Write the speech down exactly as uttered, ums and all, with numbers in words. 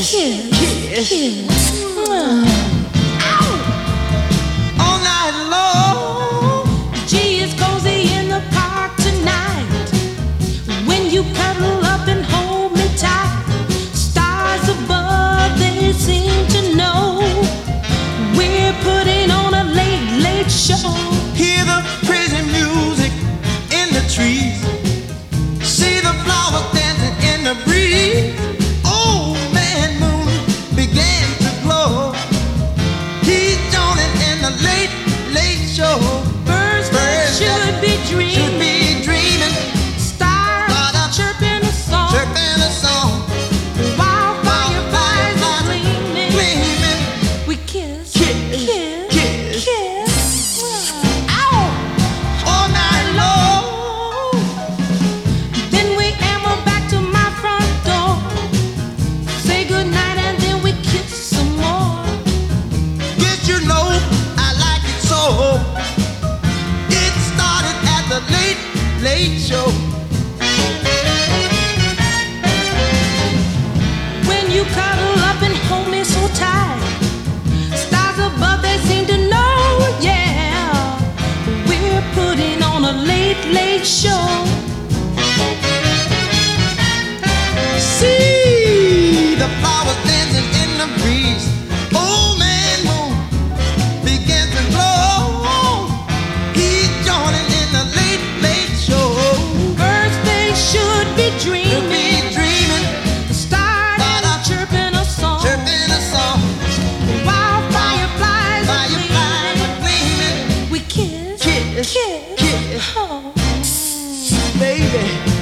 kiss, kiss, kiss. All night long. Gee, it's cozy in the park tonight. When you cuddle up and hold me tight, stars above, they seem to know we're putting on a late, late show. Hear the crazy music in the trees. See the flowers dancing in the breeze. Old man moon began to glow. He's joining in the late, late show. Birds that should be dreaming, should be dreaming. Stars Stars chirping a song, chirping a song. while While fireflies are fireflies gleaming. gleaming. We kiss, Kiss, kiss, kiss. kiss. Ow! All night long. Then we amble back to my front door, say goodnight, and then we kiss some more. Guess you know I like it so. It started at the late, late show. When you cuddle up and hold me so tight, stars above, they seem to know, yeah, we're putting on a late, late show. See the flowers dancing in the breeze. Old man moon began to glow. He's joining in the late, late show. Birds, they should be We'll dreaming, be dreaming, stars Stars chirping a song, chirping a song. while fireflies are Fireflies gleaming. are gleaming. We kiss, Kiss, kiss, kiss. oh. Baby.